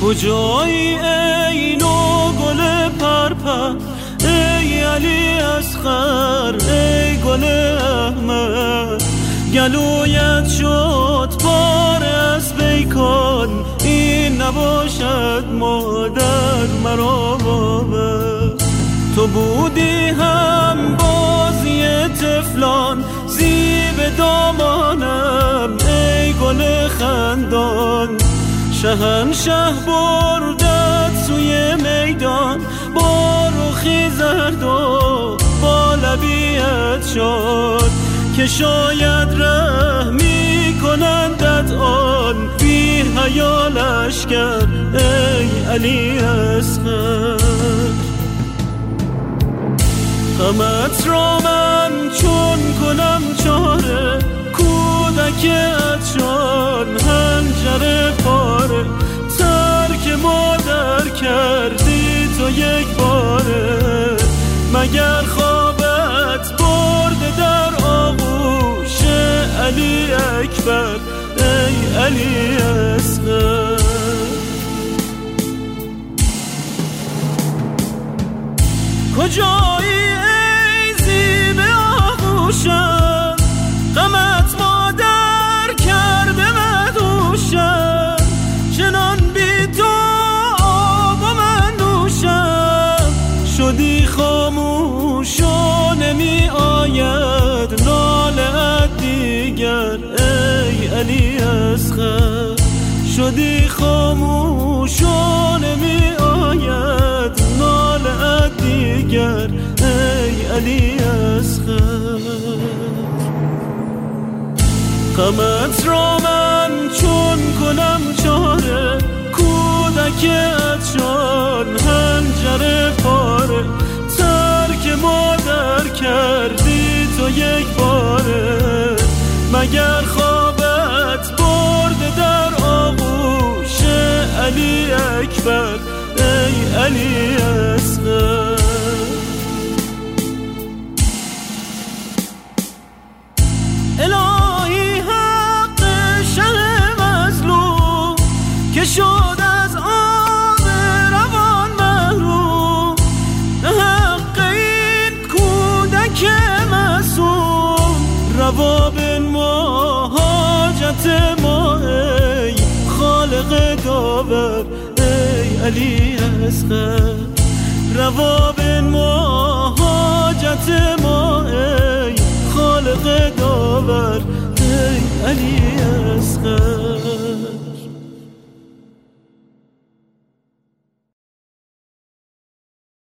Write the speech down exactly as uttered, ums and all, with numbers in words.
کجایی ای نو گل پرپر، ای علی اصغر، ای گل احمد. گلویت شد پاره از پیکان، این نباشد مادر مرا باور. تو بودی هم بازی طفلان، زیب دامانم ای گل خندان. شهنشه بردت سوی میدان، با رخی زرد و با لبیت شد، که شاید رحمی کنندت آن بی حیا لشکر، ای علی اصغر. غمت را من چون کنم چاره، کودکت شان هنجر پاره. ترک مادر کردی تو یک باره، مگر خوابت برده در آغوش علی اکبر، ای علی اصغر. کجایی ای زیب آغوشم، غمت مادر کرده مدوشم. چنان بی تو آب و من نوشم، شدی خاموش و نمی آید ناله دیگر، ای علی اصغر. شدی خاموش و نمی آید ناله دیگر، ای علی اصغر. غمت را من چون کنم چاره، کودکت شان هنجر پاره. ترک مادر کردی تو یک باره، مگر خوابت برده در آغوش علی اکبر، ای علی اصغر. الهی حق شر مظلوم، که شد از آب روان محروم. حق این کودک معصوم، روا بنما حاجت ما ای خالق داور، ای علی اصغر. روا بنما حاجت ما ای خالق داور، ای علی اصغر.